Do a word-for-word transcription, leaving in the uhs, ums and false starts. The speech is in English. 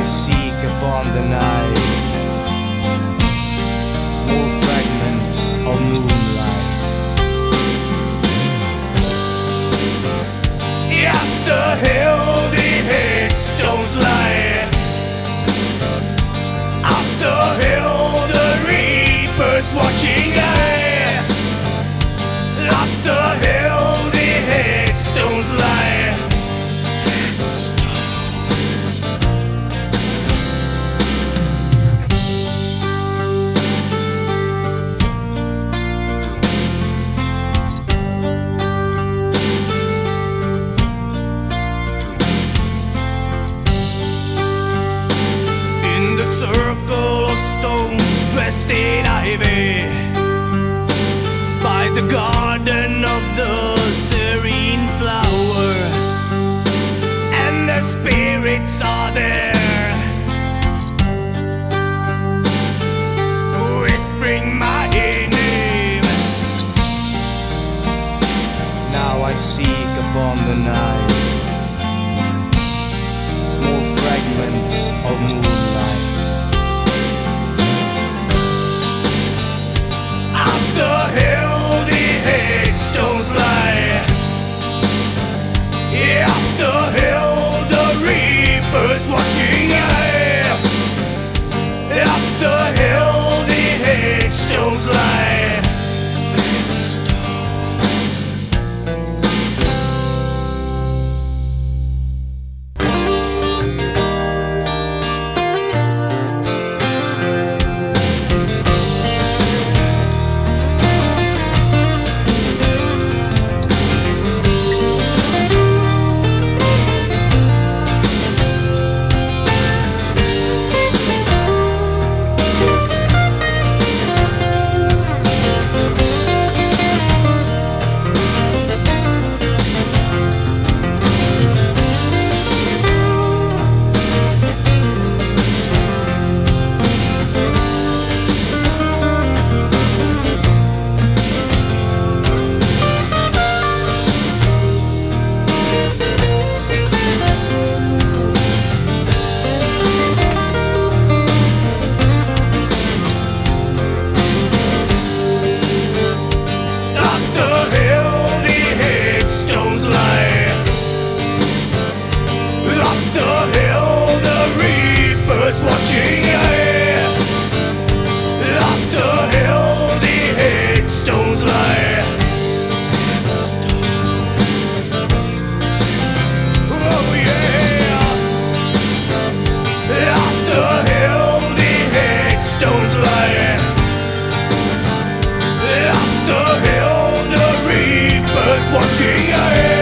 I seek upon the night small fragments of moonlight. Up the hill the headstones lie. Up the hill the reapers watching eye. Up the hill the headstones lie. The circle of stones dressed in ivy by the garden of the serene flowers, and the spirits are there whispering my name. Now I seek upon the night small fragments of moonlight. Up the hill the headstones lie. Up the hill the reapers watching eye. Up the hill the headstones lie. Stones lie. Up the hill the reapers watching eye. Up the hill the headstones lie. Oh yeah. Up the hill the headstones lie. Up the hill the reapers watching eye.